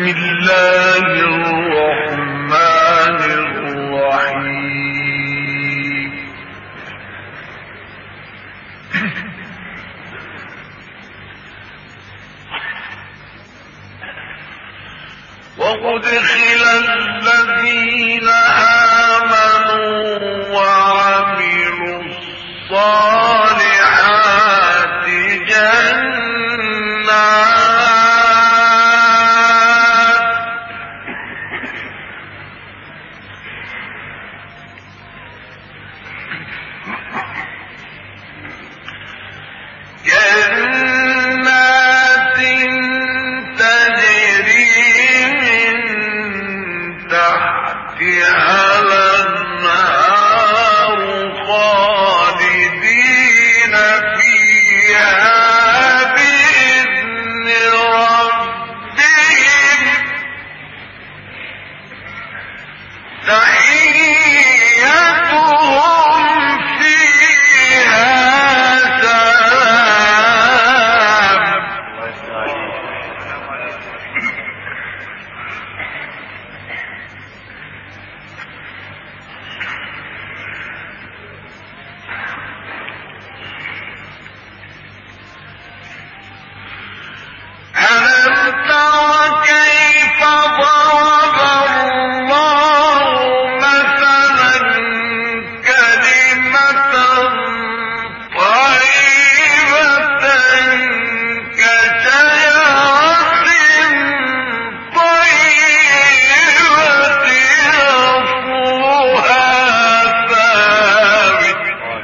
الله الرحمن الرحيم. وأدخل الذين آمنوا وعملوا الصالحات جنات تجري من تحتها الأنهار خالدين فيها بإذن ربهم تحيتهم فيها سلام. ألم تر كيف ضرب الله مثلا كلمة طيبة كشجرة طيبة أصلها ثابت.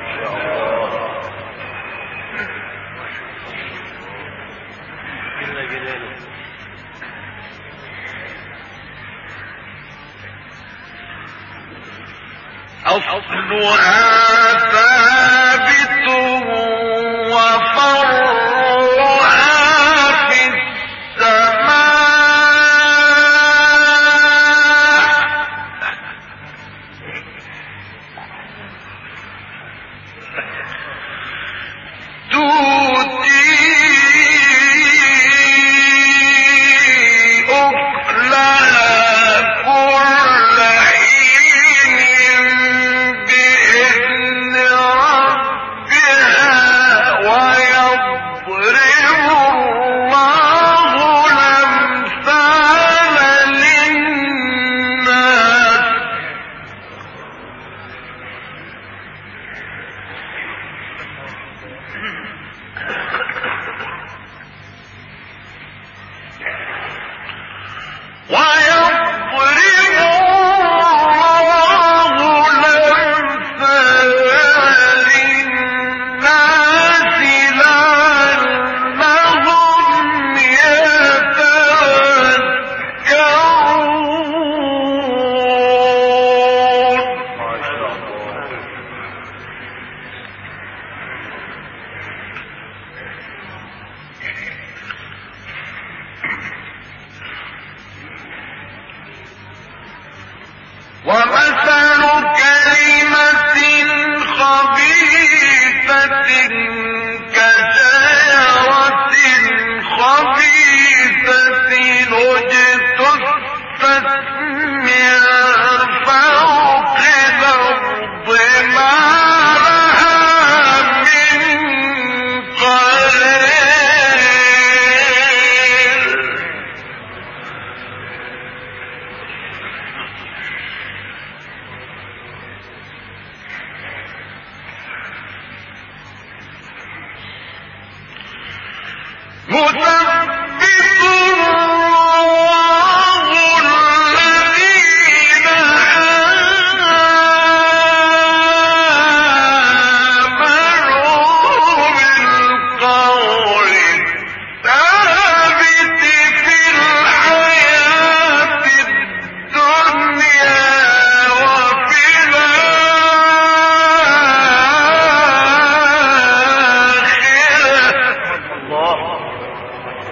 أصلها ثابت وفرعها في السماء. تؤتي أكلها كل حين بإذن ربها ويضرب الله الأمثال للناس. ويضرب الله الأمثال للناس لعلهم يتذكرون. ومثل كلمة خبيثة كشجرة خبيثة اجتثت من فوق الأرض ما لها من قرير. مثبت الله الذين آمنوا بالقول الثابت في الحياة الدنيا وفي الآخرة.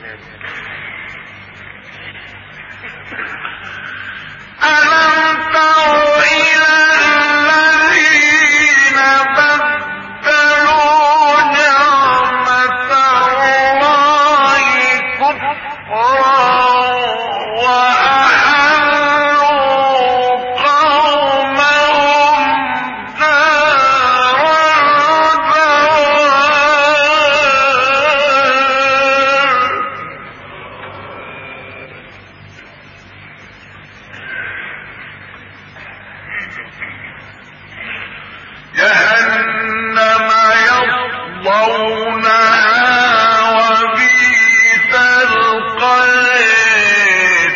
ألم تر إلى الذين بدلوا نعمة الله كفرا وأحلوا قومهم دار البوار جهنم يصلونها وبئس القرير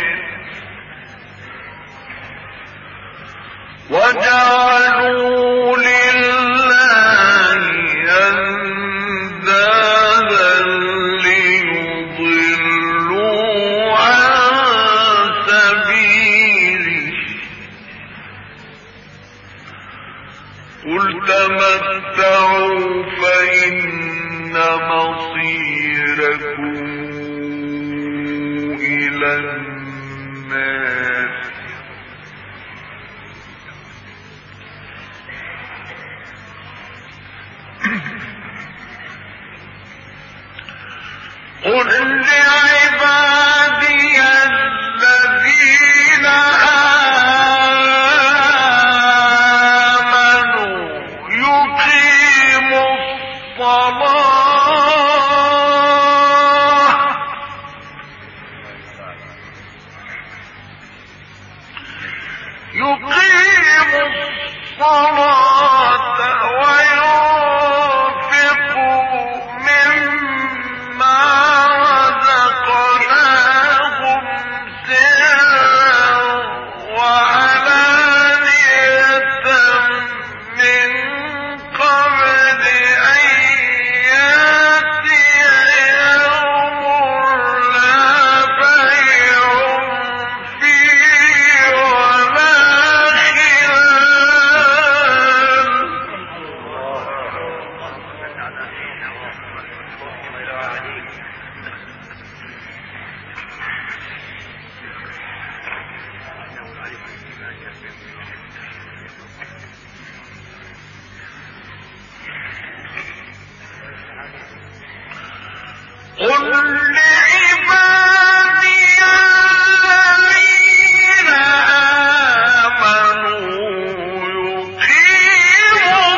وجعلوا لله أندادا ليضلوا عن سبيله قل تمتعوا فإن مصيركم إلى النار قل لعبادي الذين آمنوا يقيموا الصلاة وينفقوا مما رزقناهم سرا وعلانية من قبل أن يأتي يوم لا بيع فيه ولا قل لعبادي الذين آمنوا يقيموا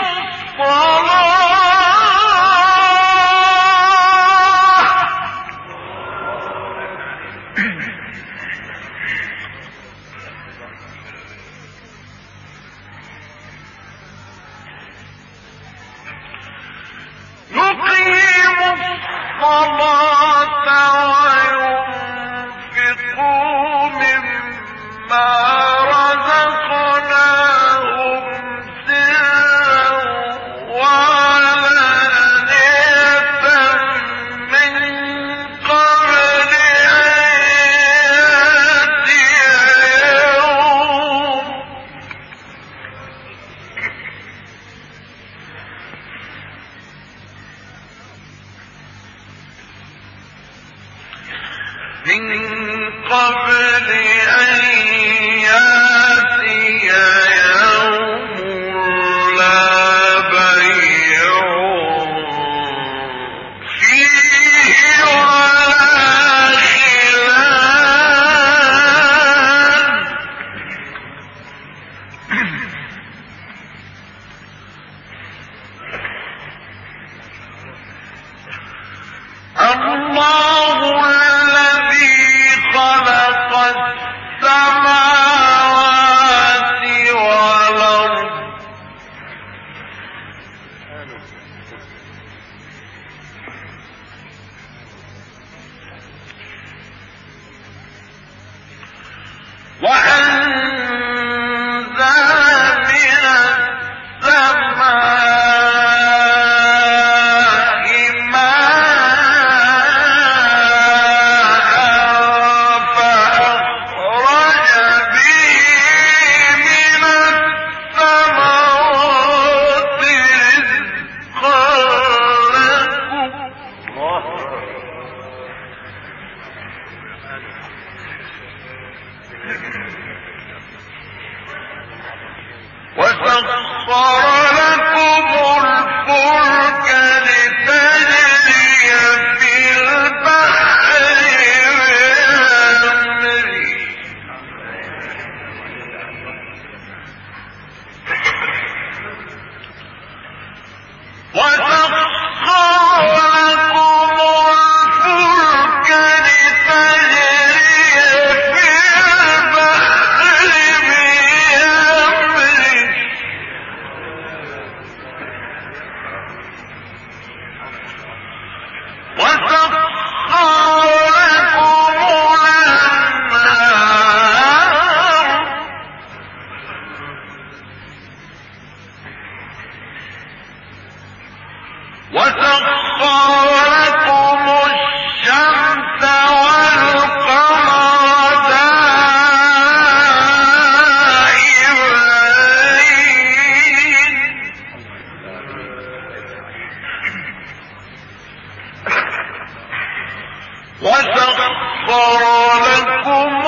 الصلاة وينفقوا مما رزقناهم سرا وعلانية من قبل أن يأتي يوم من قبل أن يأتي يوم لا بيع فيه ولا خلال الله الذي خلق السماوات والأرض وأنزل من السماء ماء فأخرج به من الثمرات رزقا لكم وسخر لكم الفلك لتجري في البحر بأمره وسخر لكم